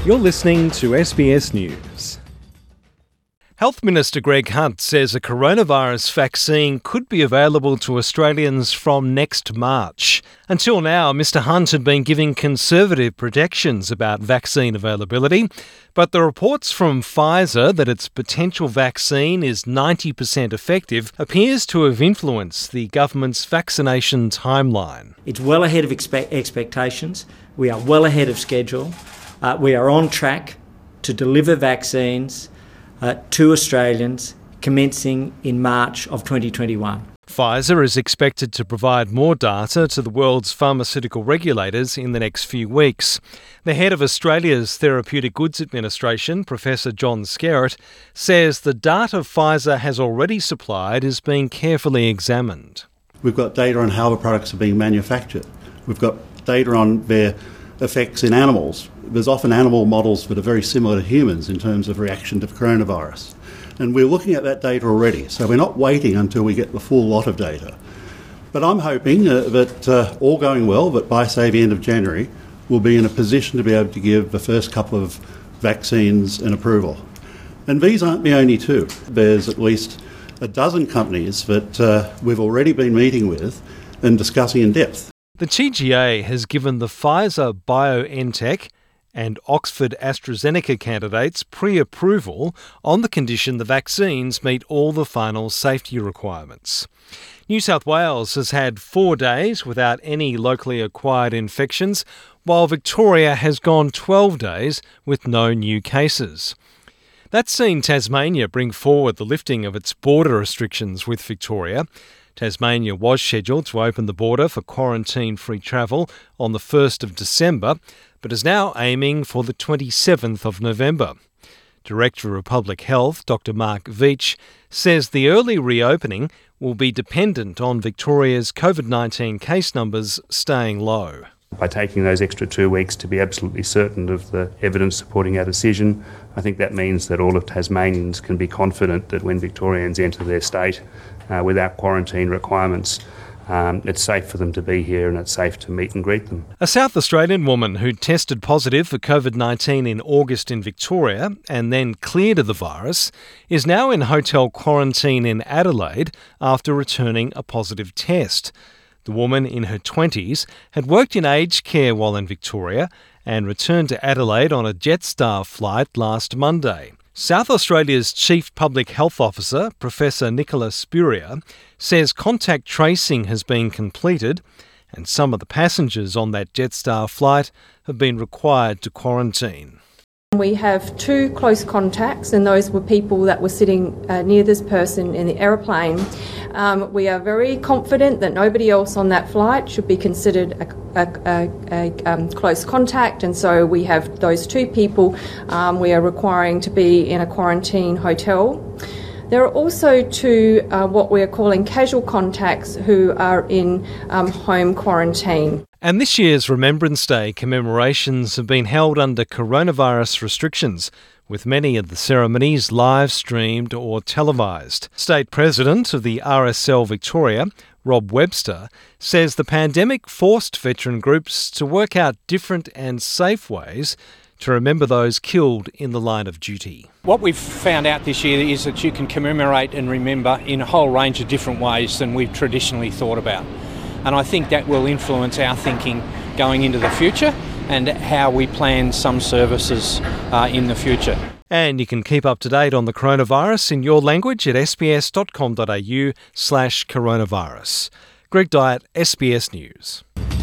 You're listening to SBS News. Health Minister Greg Hunt says a coronavirus vaccine could be available to Australians from next March. Until now, Mr Hunt had been giving conservative projections about vaccine availability, but the reports from Pfizer that its potential vaccine is 90% effective appears to have influenced the government's vaccination timeline. It's well ahead of expectations. We are well ahead of schedule. We are on track to deliver vaccines to Australians commencing in March of 2021. Pfizer is expected to provide more data to the world's pharmaceutical regulators in the next few weeks. The head of Australia's Therapeutic Goods Administration, Professor John Skerritt, says the data Pfizer has already supplied is being carefully examined. We've got data on how the products are being manufactured. We've got data on their effects in animals. There's often animal models that are very similar to humans in terms of reaction to coronavirus. And we're looking at that data already, so we're not waiting until we get the full lot of data. But I'm hoping that all going well, that by, say, the end of January, we'll be in a position to be able to give the first couple of vaccines an approval. And these aren't the only two. There's at least a dozen companies that we've already been meeting with and discussing in depth. The TGA has given the Pfizer-BioNTech and Oxford AstraZeneca candidates pre-approval on the condition the vaccines meet all the final safety requirements. New South Wales has had 4 days without any locally acquired infections, while Victoria has gone 12 days with no new cases. That's seen Tasmania bring forward the lifting of its border restrictions with Victoria. Tasmania was scheduled to open the border for quarantine-free travel on the 1st of December, but is now aiming for the 27th of November. Director of Public Health, Dr Mark Veitch, says the early reopening will be dependent on Victoria's COVID-19 case numbers staying low. By taking those extra 2 weeks to be absolutely certain of the evidence supporting our decision, I think that means that all of Tasmanians can be confident that when Victorians enter their state without quarantine requirements, it's safe for them to be here and it's safe to meet and greet them. A South Australian woman who tested positive for COVID-19 in August in Victoria and then cleared of the virus is now in hotel quarantine in Adelaide after returning a positive test. The woman in her 20s had worked in aged care while in Victoria and returned to Adelaide on a Jetstar flight last Monday. South Australia's Chief Public Health Officer, Professor Nicola Spurrier, says contact tracing has been completed and some of the passengers on that Jetstar flight have been required to quarantine. We have 2 close contacts, and those were people that were sitting near this person in the aeroplane. We are very confident that nobody else on that flight should be considered a close contact, and so we have those 2 people we are requiring to be in a quarantine hotel. There are also 2 what we are calling casual contacts who are in home quarantine. And this year's Remembrance Day commemorations have been held under coronavirus restrictions, with many of the ceremonies live-streamed or televised. State President of the RSL Victoria, Rob Webster, says the pandemic forced veteran groups to work out different and safe ways to remember those killed in the line of duty. What we've found out this year is that you can commemorate and remember in a whole range of different ways than we've traditionally thought about. And I think that will influence our thinking going into the future and how we plan some services in the future. And you can keep up to date on the coronavirus in your language at sbs.com.au/coronavirus. Greg Dyett, SBS News.